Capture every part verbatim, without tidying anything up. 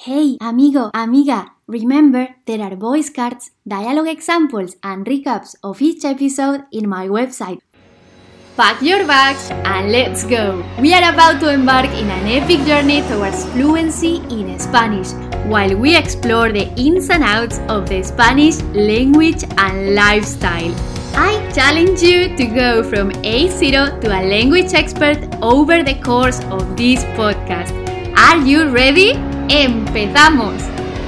Hey, amigo, amiga, remember there are voice cards, dialogue examples, and recaps of each episode in my website. Pack your bags and let's go! We are about to embark in an epic journey towards fluency in Spanish, while we explore the ins and outs of the Spanish language and lifestyle. I challenge you to go from A zero to a language expert over the course of this podcast. Are you ready? ¡Empezamos!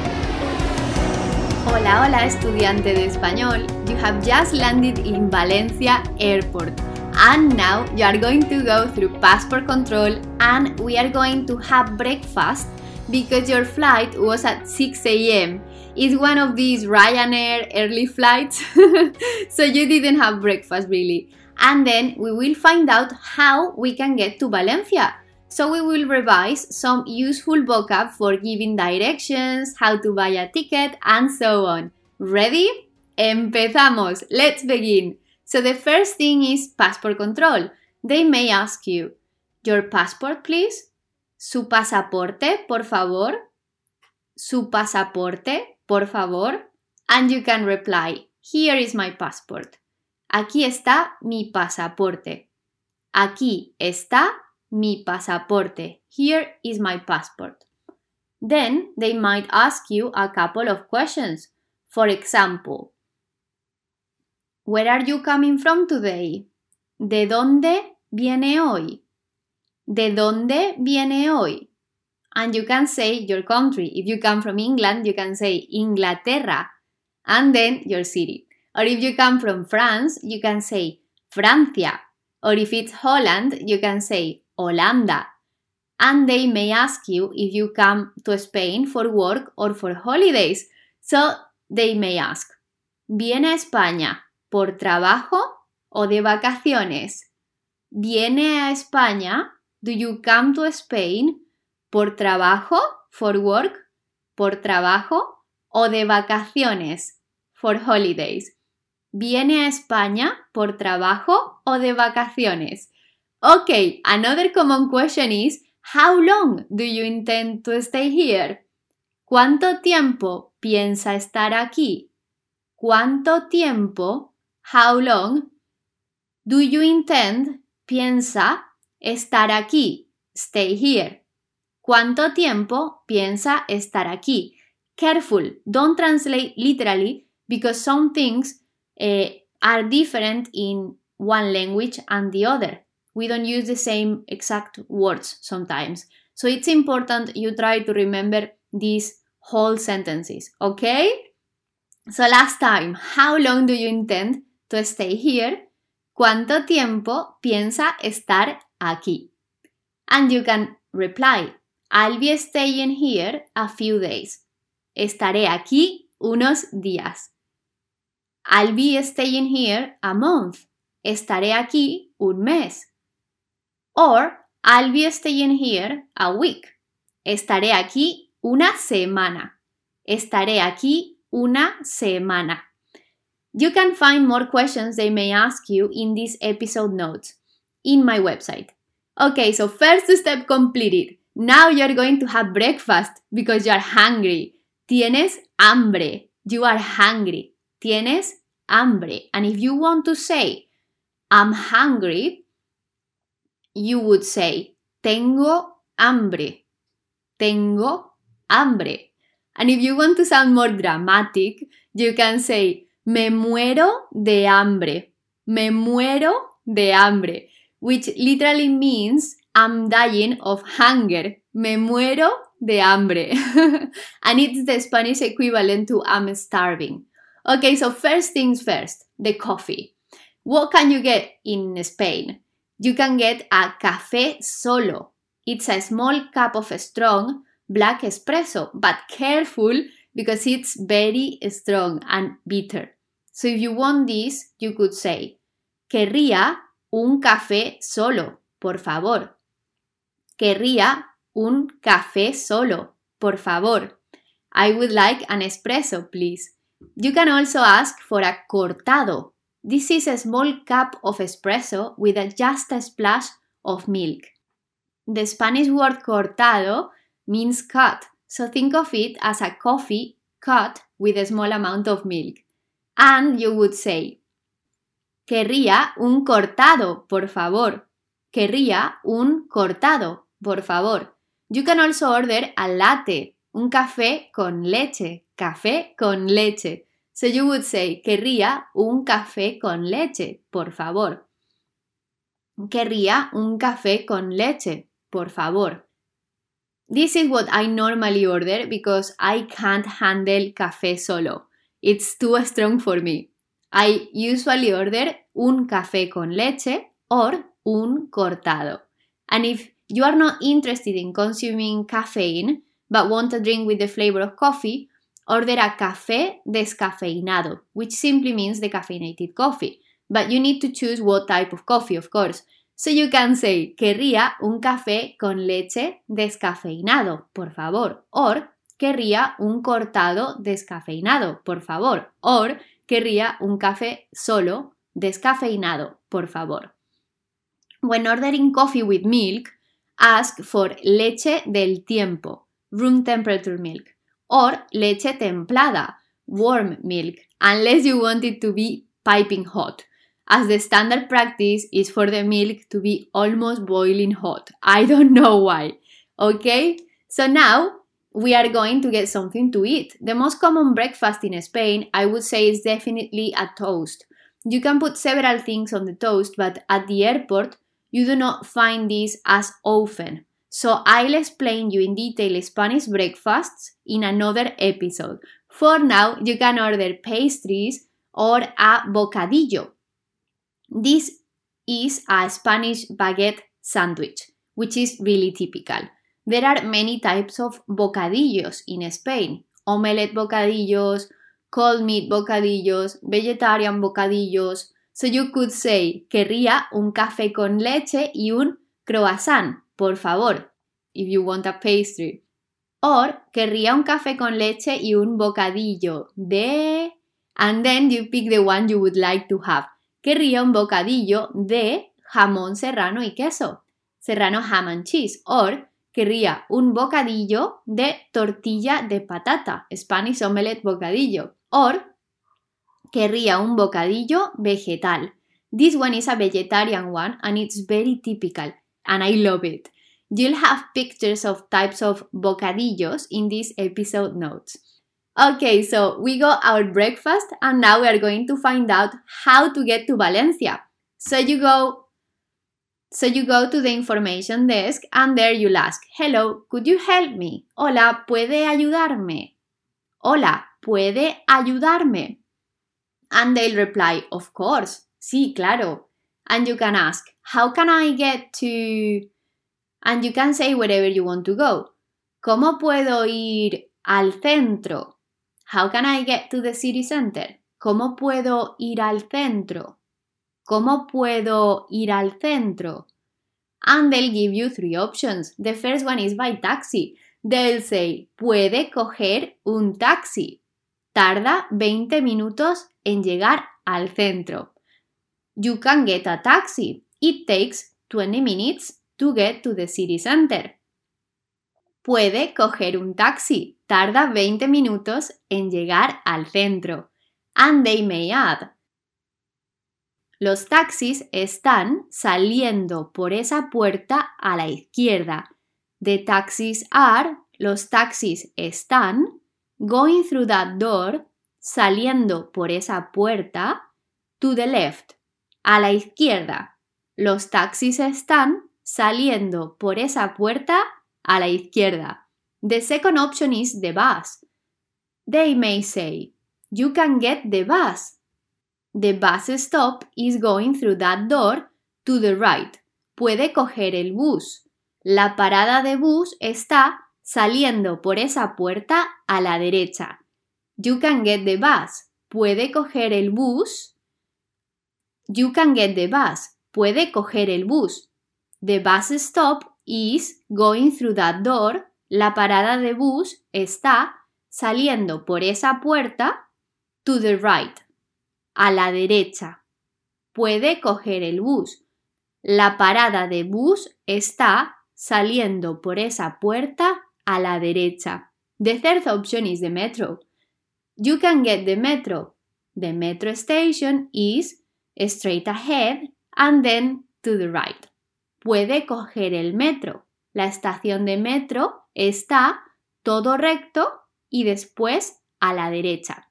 Hola, hola, estudiante de español. You have just landed in Valencia Airport. And now you are going to go through passport control and we are going to have breakfast because your flight was at six a.m. It's one of these Ryanair early flights, so you didn't have breakfast really. And then we will find out how we can get to Valencia. So we will revise some useful vocab for giving directions, how to buy a ticket, and so on. Ready? Empezamos! Let's begin! So the first thing is passport control. They may ask you, your passport please? Su pasaporte, por favor? Su pasaporte, por favor? And you can reply, here is my passport. Aquí está mi pasaporte. Aquí está mi pasaporte. Here is my passport. Then they might ask you a couple of questions. For example, where are you coming from today? ¿De dónde viene hoy? ¿De dónde viene hoy? And you can say your country. If you come from England, you can say Inglaterra and then your city. Or if you come from France, you can say Francia. Or if it's Holland, you can say Holanda. And they may ask you if you come to Spain for work or for holidays. So they may ask, ¿viene a España por trabajo o de vacaciones? ¿Viene a España? Do you come to Spain por trabajo, for work, por trabajo o de vacaciones, for holidays? ¿Viene a España por trabajo o de vacaciones? Okay, another common question is, how long do you intend to stay here? ¿Cuánto tiempo piensa estar aquí? ¿Cuánto tiempo? How long do you intend? Piensa estar aquí. Stay here. ¿Cuánto tiempo piensa estar aquí? Careful, don't translate literally because some things uh, are different in one language and the other. We don't use the same exact words sometimes. So it's important you try to remember these whole sentences, okay? So last time, how long do you intend to stay here? ¿Cuánto tiempo piensa estar aquí? And you can reply, I'll be staying here a few days. Estaré aquí unos días. I'll be staying here a month. Estaré aquí un mes. Or, I'll be staying here a week. Estaré aquí una semana. Estaré aquí una semana. You can find more questions they may ask you in these episode notes in my website. Okay, so first step completed. Now you're going to have breakfast because you're hungry. Tienes hambre. You are hungry. Tienes hambre. And if you want to say, I'm hungry, you would say, tengo hambre. Tengo hambre. And if you want to sound more dramatic, you can say, me muero de hambre. Me muero de hambre. Which literally means I'm dying of hunger. Me muero de hambre. And it's the Spanish equivalent to I'm starving. Okay, so first things first, the coffee. What can you get in Spain? You can get a café solo. It's a small cup of strong black espresso, but careful because it's very strong and bitter. So if you want this, you could say, querría un café solo, por favor. Querría un café solo, por favor. I would like an espresso, please. You can also ask for a cortado. This is a small cup of espresso with a, just a splash of milk. The Spanish word cortado means cut, So think of it as a coffee cut with a small amount of milk. And you would say, querría un cortado, por favor. Querría un cortado, por favor. You can also order a latte, un café con leche, café con leche. So you would say, querría un café con leche, por favor. Querría un café con leche, por favor. This is what I normally order because I can't handle café solo. It's too strong for me. I usually order un café con leche or un cortado. And if you are not interested in consuming caffeine but want a drink with the flavor of coffee, order a café descafeinado, which simply means decaffeinated coffee. But you need to choose what type of coffee, of course. So you can say, querría un café con leche descafeinado, por favor. Or, querría un cortado descafeinado, por favor. Or, querría un café solo descafeinado, por favor. When ordering coffee with milk, ask for leche del tiempo, room temperature milk, or leche templada, warm milk, unless you want it to be piping hot, as the standard practice is for the milk to be almost boiling hot. I don't know why. Okay? So now we are going to get something to eat. The most common breakfast in Spain, I would say, is definitely a toast. You can put several things on the toast, but at the airport, you do not find this as often. So I'll explain you in detail Spanish breakfasts in another episode. For now, you can order pastries or a bocadillo. This is a Spanish baguette sandwich, which is really typical. There are many types of bocadillos in Spain. Omelette bocadillos, cold meat bocadillos, vegetarian bocadillos. So you could say, querría un café con leche y un croissant, por favor, if you want a pastry. Or, querría un café con leche y un bocadillo de... And then you pick the one you would like to have. Querría un bocadillo de jamón serrano y queso. Serrano ham and cheese. Or, querría un bocadillo de tortilla de patata. Spanish omelette bocadillo. Or, querría un bocadillo vegetal. This one is a vegetarian one and it's very typical and I love it. You'll have pictures of types of bocadillos in these episode notes. Okay, so we got our breakfast and now we are going to find out how to get to Valencia. So you go So you go to the information desk and there you'll ask, hello, could you help me? Hola, ¿puede ayudarme? Hola, ¿puede ayudarme? And they'll reply, of course, sí, claro. And you can ask, how can I get to... And you can say wherever you want to go. ¿Cómo puedo ir al centro? How can I get to the city center? ¿Cómo puedo ir al centro? ¿Cómo puedo ir al centro? And they'll give you three options. The first one is by taxi. They'll say, puede coger un taxi. Tarda veinte minutos en llegar al centro. You can get a taxi. It takes twenty minutes to get to the city center. Puede coger un taxi. Tarda veinte minutos en llegar al centro. And they may add, los taxis están saliendo por esa puerta a la izquierda. The taxis are, los taxis están, going through that door, saliendo por esa puerta, to the left, a la izquierda. Los taxis están saliendo por esa puerta a la izquierda. The second option is the bus. They may say, you can get the bus. The bus stop is going through that door to the right. Puede coger el bus. La parada de bus está saliendo por esa puerta a la derecha. You can get the bus. Puede coger el bus. You can get the bus. Puede coger el bus. The bus stop is going through that door. La parada de bus está saliendo por esa puerta to the right. A la derecha. Puede coger el bus. La parada de bus está saliendo por esa puerta a la derecha. The third option is the metro. You can get the metro. The metro station is straight ahead and then to the right. Puede coger el metro. La estación de metro está todo recto y después a la derecha.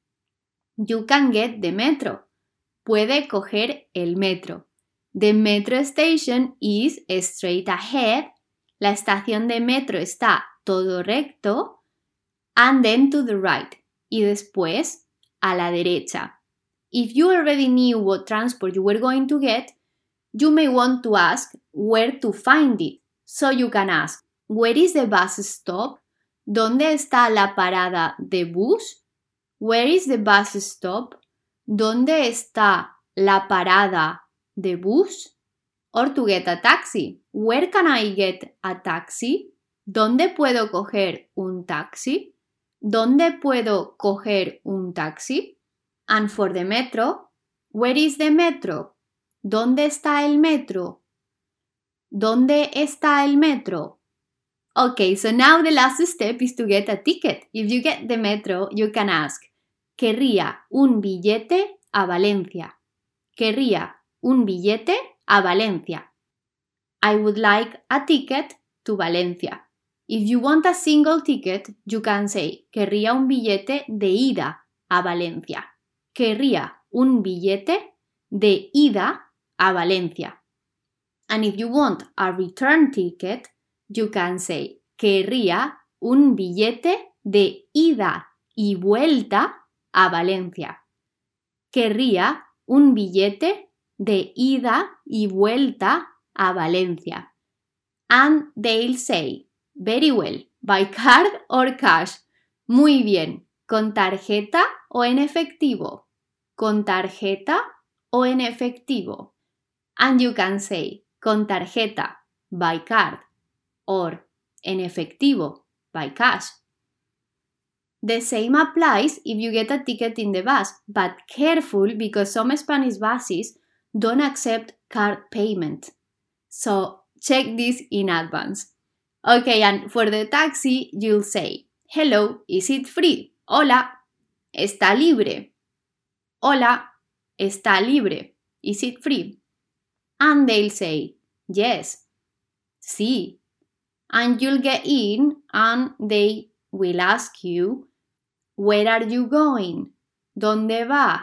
You can get the metro. Puede coger el metro. The metro station is straight ahead. La estación de metro está todo recto. And then to the right. Y después a la derecha. If you already knew what transport you were going to get, you may want to ask where to find it. So you can ask, where is the bus stop? ¿Dónde está la parada de bus? Where is the bus stop? ¿Dónde está la parada de bus? Or to get a taxi. Where can I get a taxi? ¿Dónde puedo coger un taxi? ¿Dónde puedo coger un taxi? And for the metro, where is the metro? ¿Dónde está el metro? ¿Dónde está el metro? Okay, so now the last step is to get a ticket. If you get the metro, you can ask, querría un billete a Valencia. Querría un billete a Valencia. I would like a ticket to Valencia. If you want a single ticket, you can say, querría un billete de ida a Valencia. Querría un billete de ida a Valencia. And if you want a return ticket, you can say, querría un billete de ida y vuelta a Valencia. Querría un billete de ida y vuelta a Valencia. And they'll say, very well, by card or cash. Muy bien, ¿con tarjeta o en efectivo? ¿Con tarjeta o en efectivo? And you can say, con tarjeta, by card, or en efectivo, by cash. The same applies if you get a ticket in the bus, but careful because some Spanish buses don't accept card payment. So check this in advance. Okay, and for the taxi, you'll say, hello, is it free? Hola, ¿está libre? Hola, ¿está libre? Is it free? And they'll say, yes, sí. And you'll get in and they will ask you, where are you going? ¿Dónde va?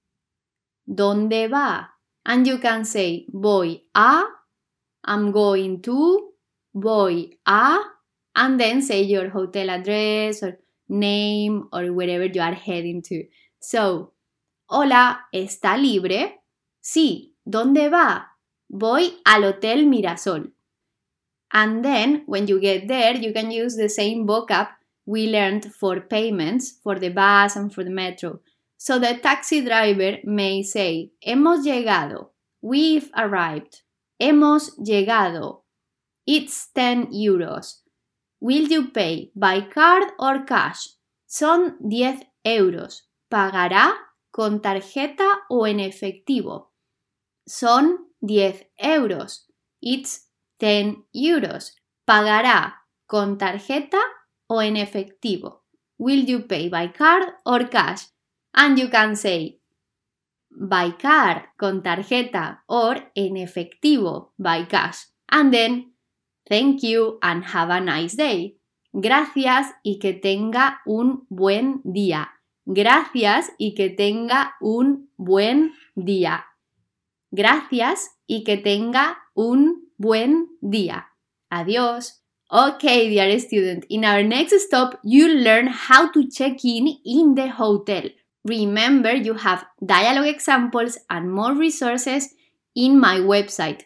¿Dónde va? And you can say, voy a, I'm going to, voy a, and then say your hotel address or name or wherever you are heading to. So, hola, ¿está libre? Sí, ¿dónde va? Voy al Hotel Mirasol. And then, when you get there, you can use the same vocab we learned for payments, for the bus and for the metro. So the taxi driver may say, hemos llegado. We've arrived. Hemos llegado. It's ten euros. Will you pay by card or cash? Son diez euros. ¿Pagará con tarjeta o en efectivo? Son diez euros. It's ten euros. ¿Pagará con tarjeta o en efectivo? Will you pay by card or cash? And you can say by card, con tarjeta, or en efectivo, by cash. And then, thank you and have a nice day. Gracias y que tenga un buen día. Gracias y que tenga un buen día. Gracias y que tenga un buen día. Adiós. Okay, dear student, in our next stop, you'll learn how to check in in the hotel. Remember, you have dialogue examples and more resources in my website,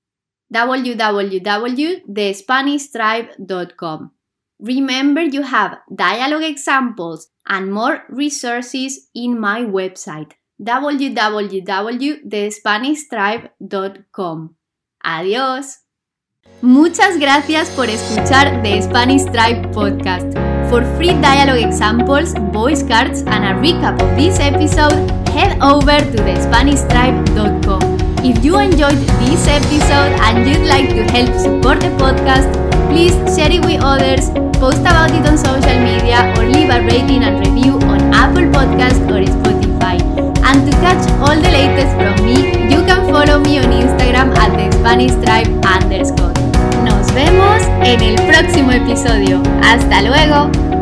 w w w dot the spanish tribe dot com. Remember, you have dialogue examples and more resources in my website, w w w dot the spanish tribe dot com. Adiós. Muchas gracias por escuchar The Spanish Tribe Podcast. For free dialogue examples, voice cards, and a recap of this episode, head over to the spanish tribe dot com. If you enjoyed this episode and you'd like to help support the podcast, Please share it with others, post about it on social media, or leave a rating and review on Apple Podcasts or Spotify. And to catch all the latest from me, you can follow me on Instagram at the Spanish Tribe underscore. Nos vemos en el próximo episodio. ¡Hasta luego!